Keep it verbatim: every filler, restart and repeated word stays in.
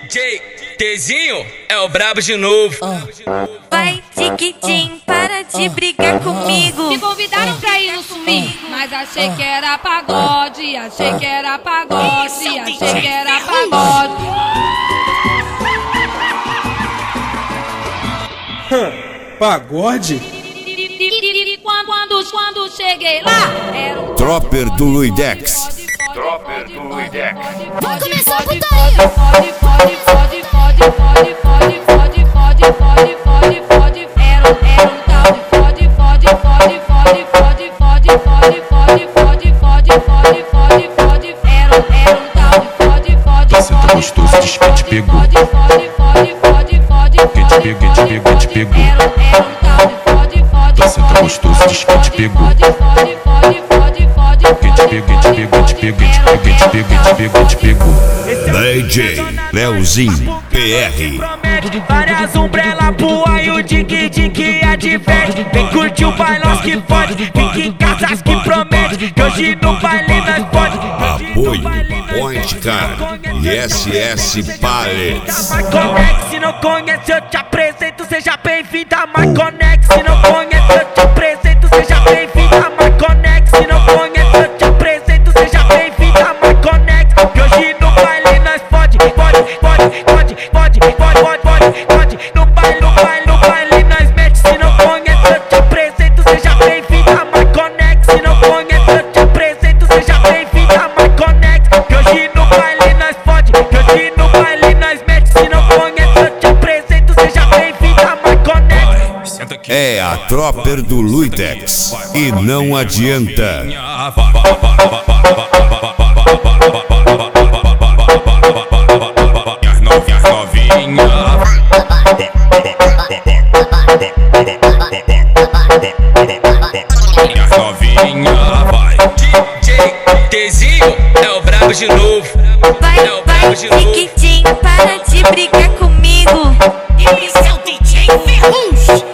J Tzinho é o brabo de novo. Vai, tiquitim, para de brigar comigo. Me convidaram pra ir no swing, mas achei que era pagode, achei que era pagode, achei que era pagode. Pagode? E quando, quando, quando cheguei lá, era um Tropper do Luidex. Tropper do Luidex. Vai começar a putaria. Fode, fode, fode, fode, fode, fode, fode, fode, fode, fode, fode, era era um tal de fode, fode, fode, fode, fode, fode, fode, fode, fode, fode, fode, fode, fode, era era um tal de fode, fode. Você tá gostoso, diz que te pegou. Fode, fode, fode, fode, fode, Que te pegou, te pegou, te pegou. era era um tal de fode, fode. Você tá gostoso, diz que te pegou. Fode, fode, fode, fode, fode, Que te pegou, te pegou, te pegou, te pegou, te pegou, te pegou, te pegou. D J Leozinho P R. Várias umbrelas pro aí o Dick Dick adverte. Vem curtir o bailão que pode, fica em casas que promete. Que hoje no baile nós pode. Apoio Point Car e S S Pallets. Marconex, se não conhece eu te apresento, seja bem-vinda. Marconex, se não conhece eu te apresento, seja bem-vinda. Marconex, se não conhece eu te apresento, seja bem-vinda. Marconex, que hoje no baile nós pode, pode, pode, pode, pode, pode, pode, pode, pode. No baile, no baile, no baile nós mete. Se não conhece eu te apresento, seja bem-vinda. Marconex, se não conhece eu te apresento, seja bem-vinda. Marconex, que hoje no baile nós pode, que hoje no baile nós mete. Se não conhece eu te apresento, seja bem-vinda. Marconex. É a Tropper do Luidex. E não adianta. Novinha, novinha. Novinha, vai. J Tzinho é o brabo de novo. Vai, É o brabo vai, de novo. tiquitim, para de brigar comigo. Esse é o D J Ferrugem.